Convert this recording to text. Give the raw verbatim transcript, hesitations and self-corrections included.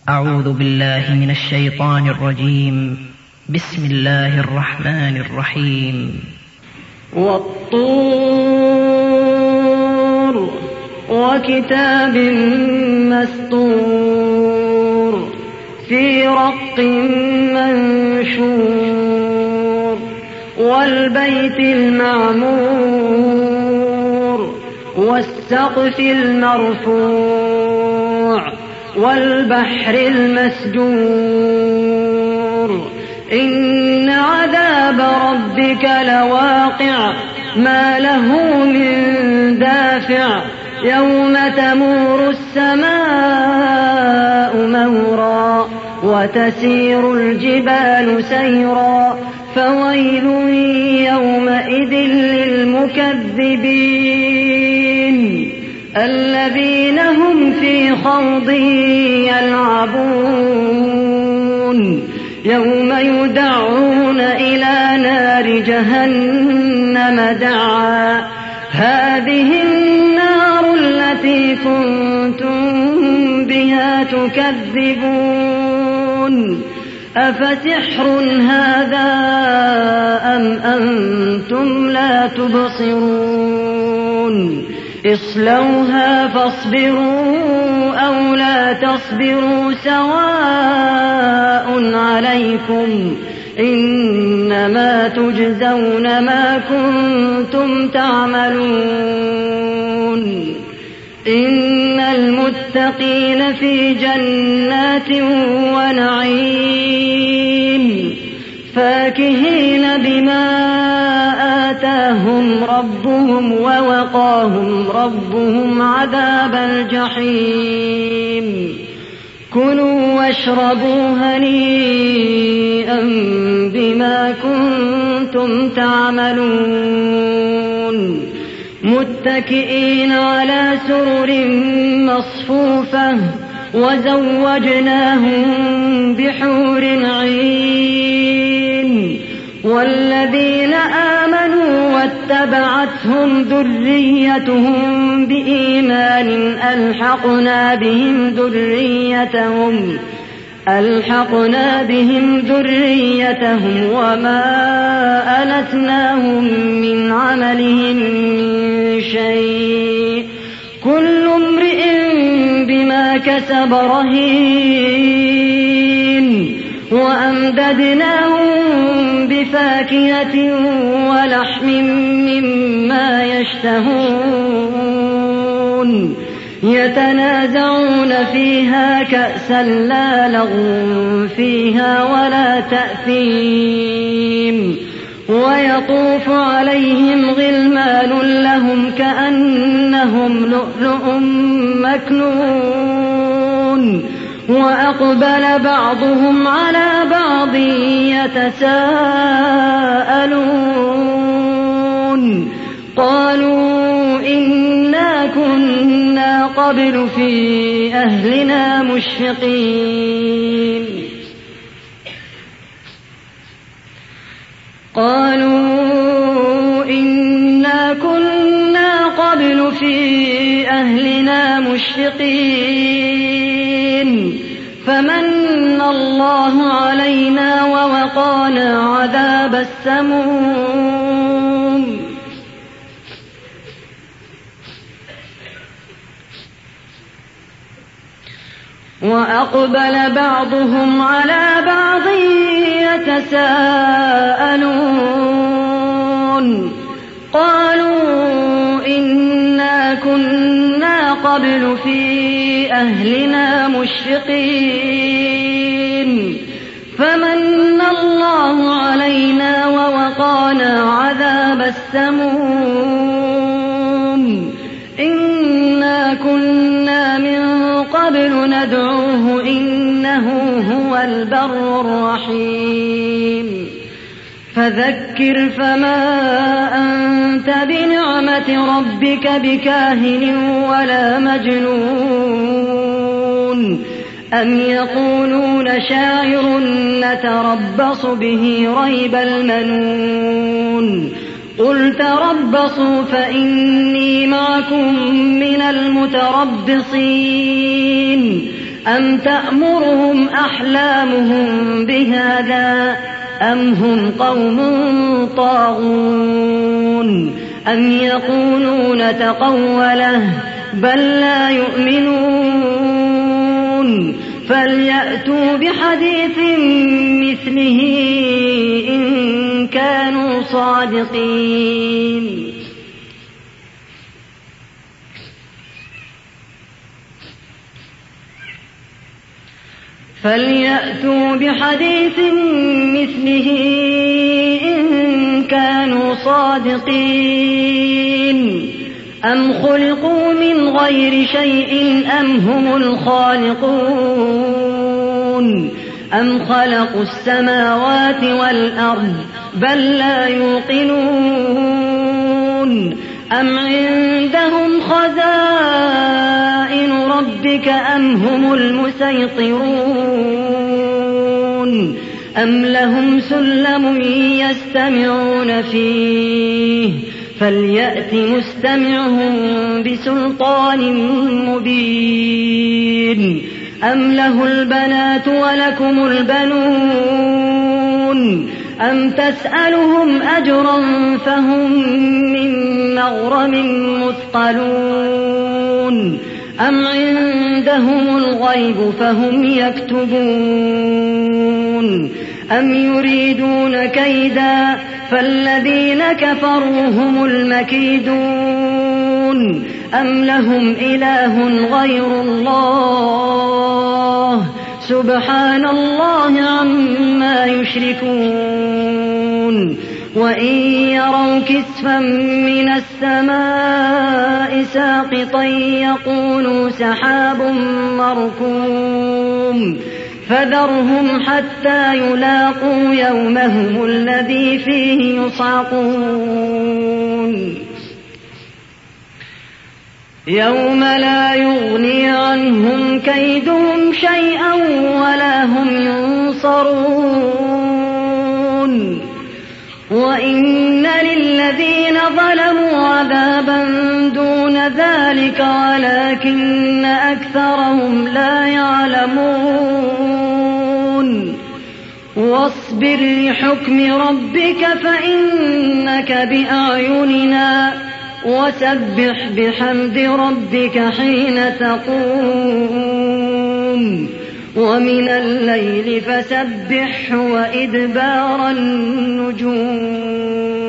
أعوذ بالله من الشيطان الرجيم. بسم الله الرحمن الرحيم. والطور وكتاب مسطور في رق منشور والبيت المعمور والسقف المرفوع والبحر المسجور إن عذاب ربك لواقع ما له من دافع يوم تمور السماء مورا وتسير الجبال سيرا فويل يومئذ للمكذبين الذين هم في خوض يلعبون يوم يدعون إلى نار جهنم دعا هذه النار التي كنتم بها تكذبون أفسحر هذا أم أنتم لا تبصرون اصلوها فاصبروا أو لا تصبروا سواء عليكم إنما تجزون ما كنتم تعملون إن المتقين في جنات ونعيم فاكهين بما آتاهم ربهم ووقاهم ربهم عذاب الجحيم كلوا واشربوا هنيئا بما كنتم تعملون متكئين على سرر مصفوفة وزوجناهم بحور عين والذين آمنوا واتبعتهم ذريتهم بإيمان ألحقنا بهم ذريتهم ألحقنا بهم ذريتهم وما ألتناهم من عملهم من شيء كل امرئ بما كسب رهين وأمددناهم بفاكهة ولحم مما يشتهون يتنازعون فيها كأسا لا لغو فيها ولا تأثيم ويطوف عليهم غلمان لهم كأنهم لؤلؤ مكنون وأقبل بعضهم على بعض يتساءلون قالوا إنا كنا قبل في أهلنا مشفقين قالوا إنا كنا قبل في أهلنا مشفقين فمن الله علينا ووقانا عذاب السموم وأقبل بعضهم على بعض يتساءلون قالوا إنا كنا قبل في أهلنا مشفقين فمن الله علينا ووقانا عذاب السموم إنا كنا من قبل ندعوه إنه هو البر الرحيم فذكر فما أنت بنعمة ربك بكاهن ولا مجنون أم يقولون شاعر نتربص به ريب المنون قل تربصوا فإني معكم من المتربصين أم تأمرهم أحلامهم بهذا أم هم قوم طاغون أم يقولون تقوله بل لا يؤمنون فليأتوا بحديث مثله إن كانوا صادقين فليأتوا بحديث مثله إن كانوا صادقين أم خلقوا من غير شيء أم هم الخالقون أم خلقوا السماوات والأرض بل لا يوقنون أم عندهم خزائن ربك أم هم المسيطرون أم لهم سلم يستمعون فيه فليأت مستمعهم بسلطان مبين أم له البنات ولكم البنون أم تسألهم أجرا فهم من مغرم مثقلون أم عندهم الغيب فهم يكتبون أم يريدون كيدا فالذين كفروا هم المكيدون أم لهم إله غير الله سبحان الله عما يشركون وإن يروا كسفا من السماء ساقطا يقولوا سحاب مركوم فذرهم حتى يلاقوا يومهم الذي فيه يصعقون يوم لا يغني عنهم كيدهم شيئا ولا هم ينصرون وإن للذين ظلموا عذابا دون ذلك ولكن أكثرهم لا يعلمون واصبر لحكم ربك فإنك بأعيننا وسبح بحمد ربك حين تقوم ومن الليل فسبح وإدبار النجوم